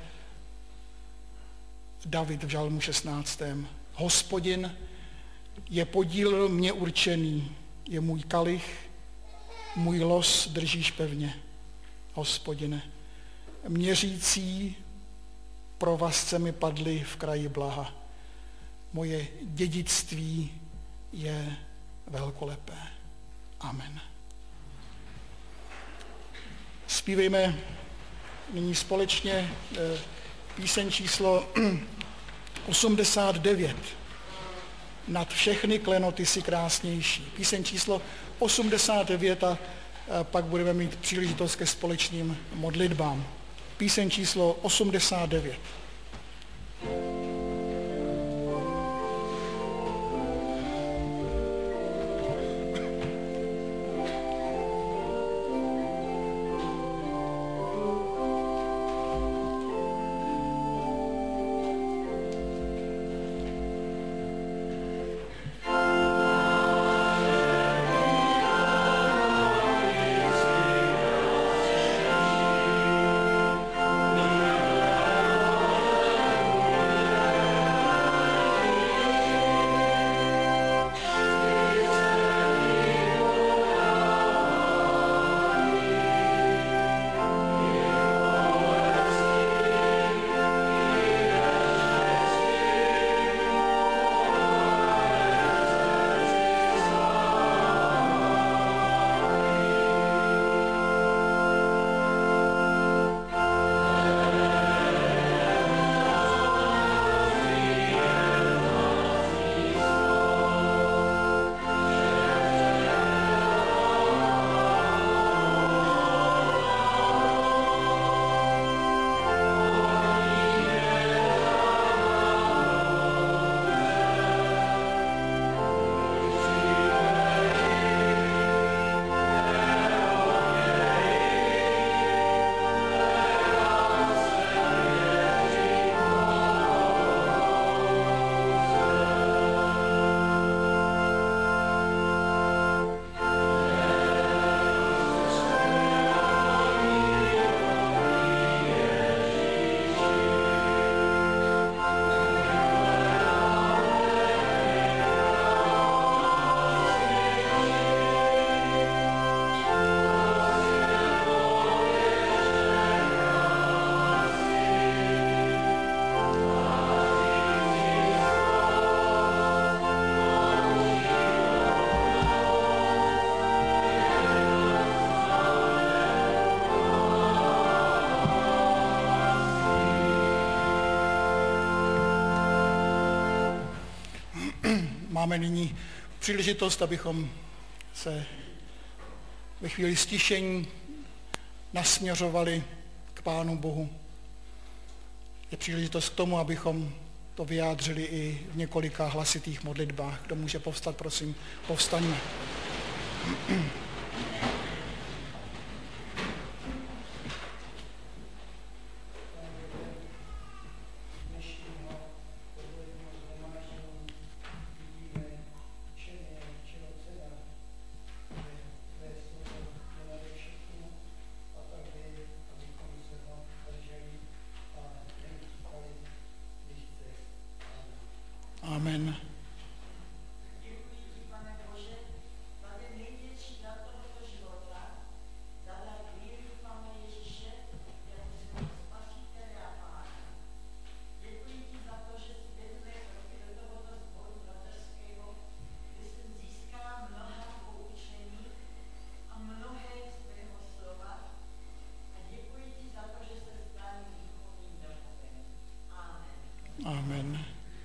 David v žalmu šestnáctém. Hospodin je podíl mě určený, je můj kalich, můj los držíš pevně, Hospodine. Měřící provazce mi padly v kraji blaha. Moje dědictví je velkolepé. Amen. Zpívejme nyní společně píseň číslo osmdesát devět. Nad všechny klenoty si krásnější. Píseň číslo osmdesát devět a pak budeme mít příležitost ke společným modlitbám. Píseň číslo osmdesát devět. máme nyní příležitost, abychom se ve chvíli stišení nasměřovali k Pánu Bohu. Je příležitost k tomu, abychom to vyjádřili i v několika hlasitých modlitbách. Kdo může povstat, prosím, povstaňme. Amen. Amen.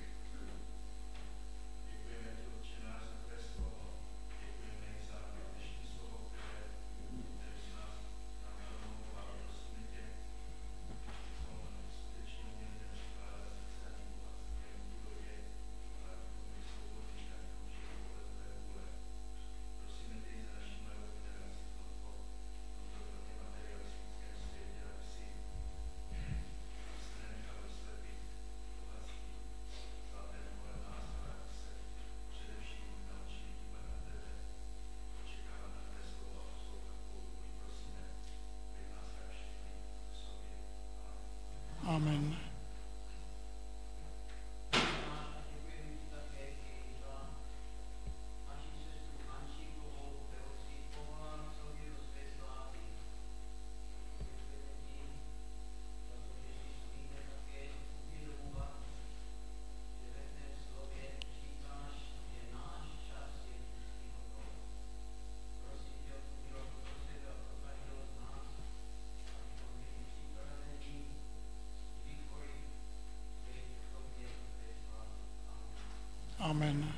Amen. Amen.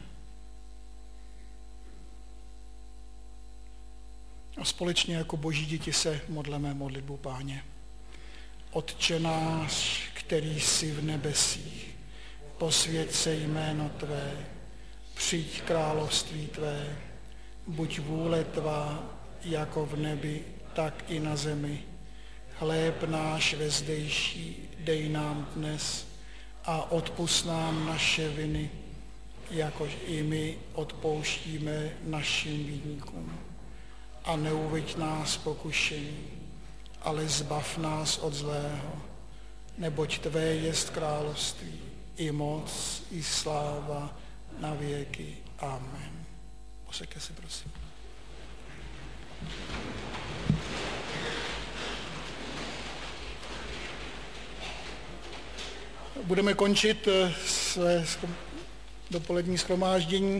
A společně jako boží děti se modleme modlitbu Páně. Otče náš, který jsi v nebesích, posvěť se jméno Tvé, přijď království Tvé, buď vůle Tvá, jako v nebi, tak i na zemi. Chléb náš vezdejší dej nám dnes a odpusť nám naše viny, jakož i my odpouštíme našim viníkům. A neuveď nás pokušení, ale zbav nás od zlého, neboť Tvé jest království, i moc, i sláva na věky. Amen. Posaďte se, prosím. Budeme končit své dopolední shromáždění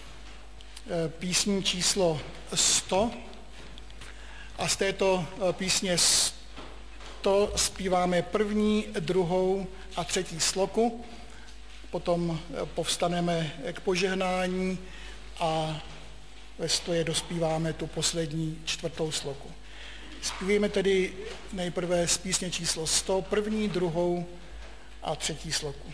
písní číslo sto. A z této písně sto zpíváme první, druhou a třetí sloku. Potom povstaneme k požehnání a ve stoje dospíváme tu poslední čtvrtou sloku. Zpívíme tedy nejprve z písně číslo sto, první, druhou a třetí sloku.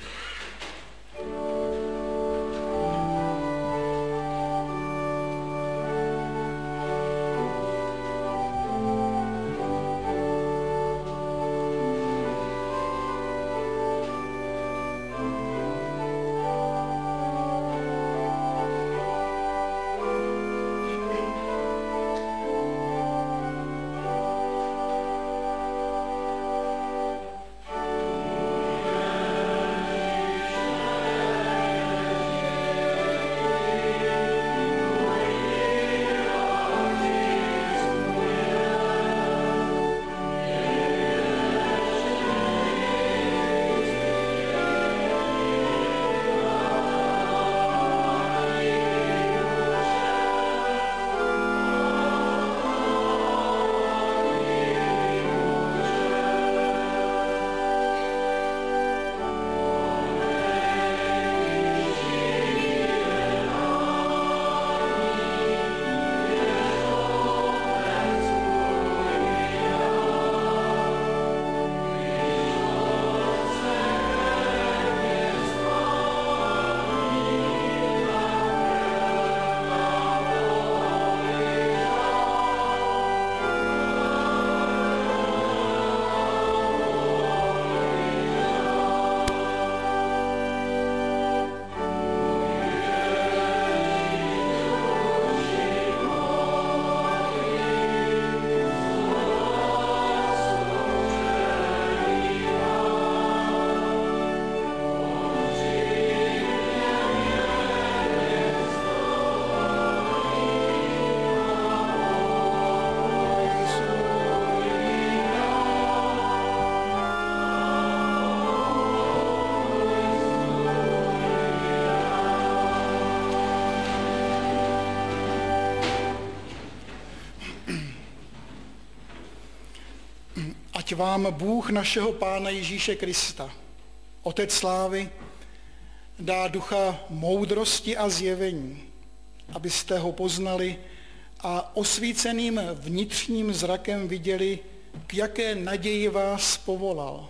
ať vám Bůh našeho Pána Ježíše Krista, Otec slávy, dá ducha moudrosti a zjevení, abyste ho poznali a osvíceným vnitřním zrakem viděli, k jaké naději vás povolal,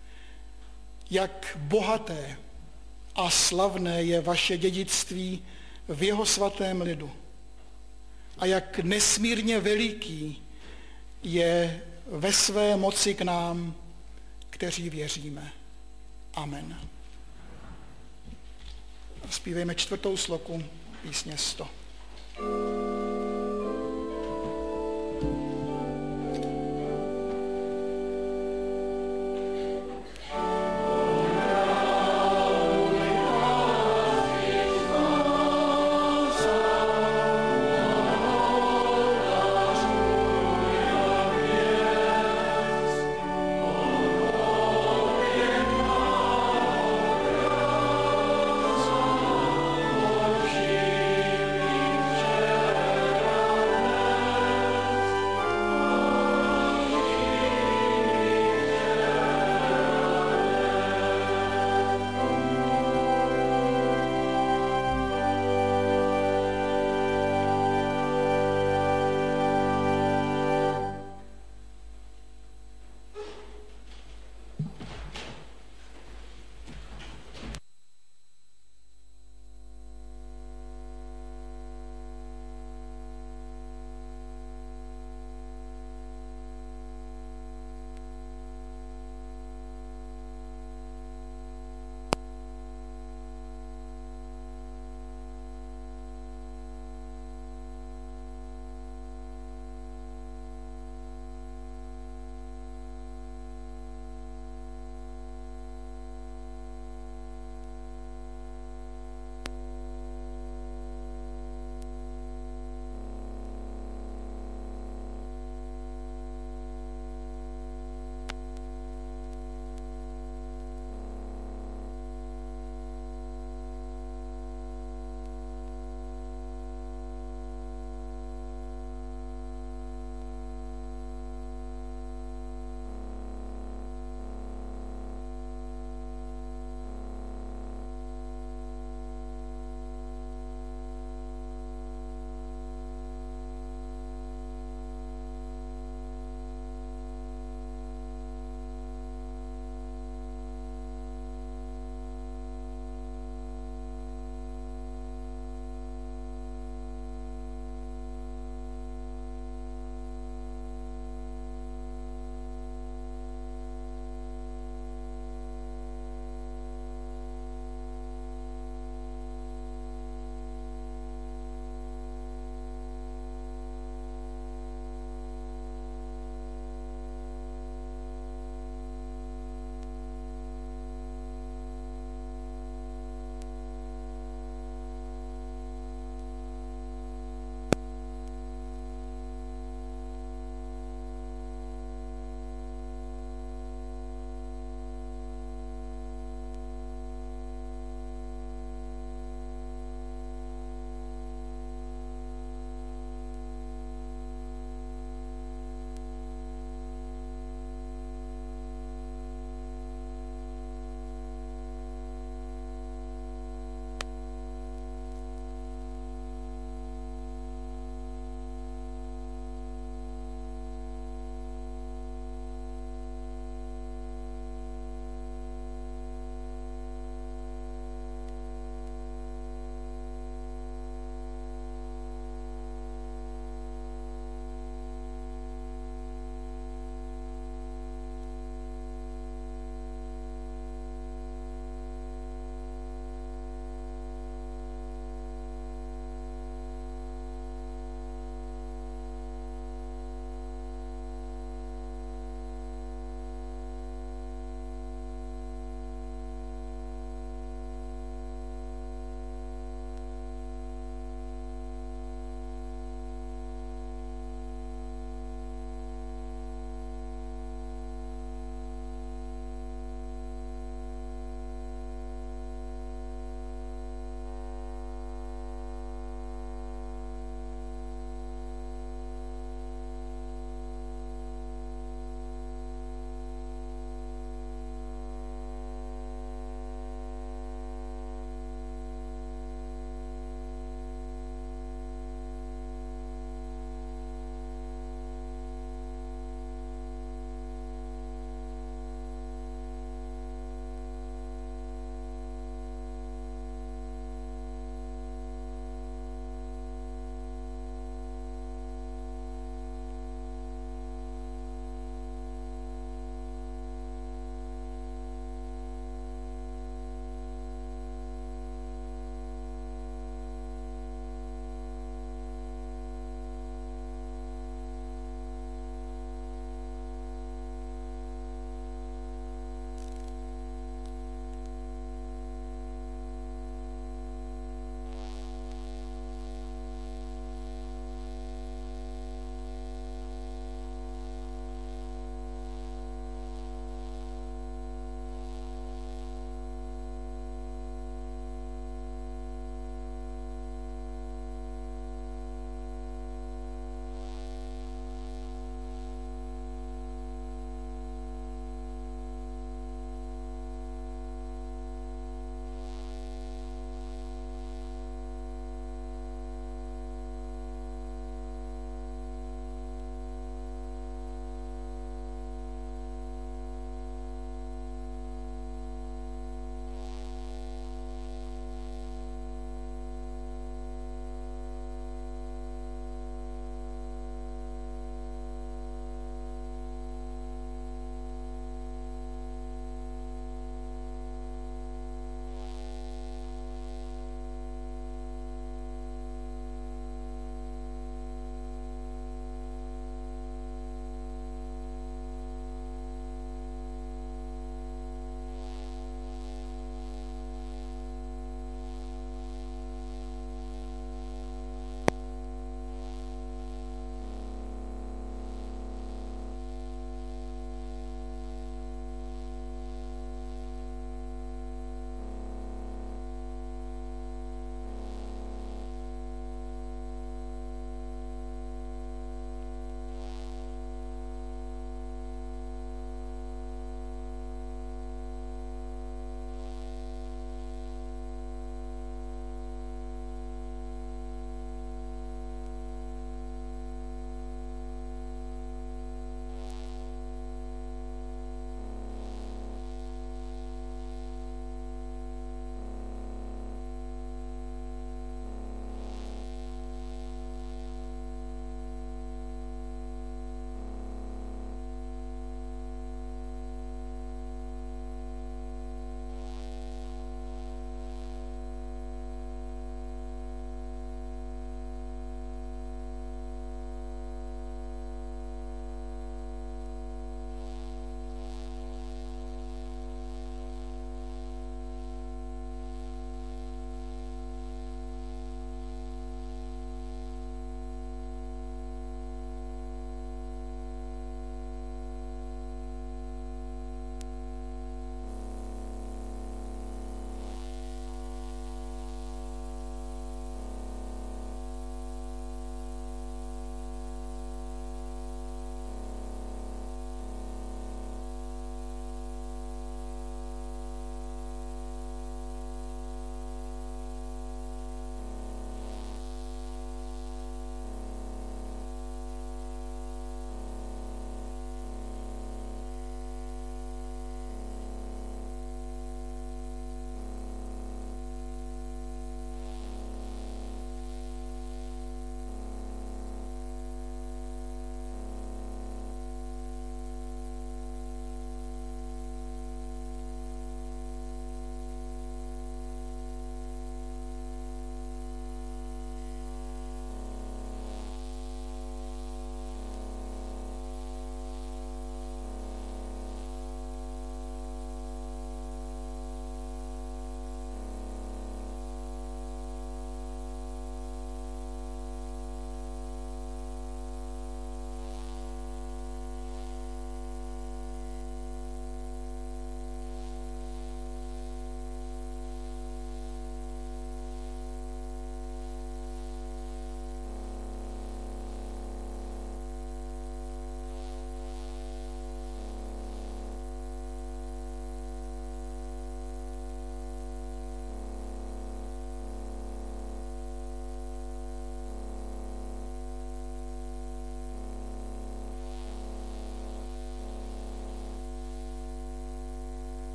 jak bohaté a slavné je vaše dědictví v jeho svatém lidu a jak nesmírně veliký je ve své moci k nám, kteří věříme. Amen. Zpívejme čtvrtou sloku písně sto.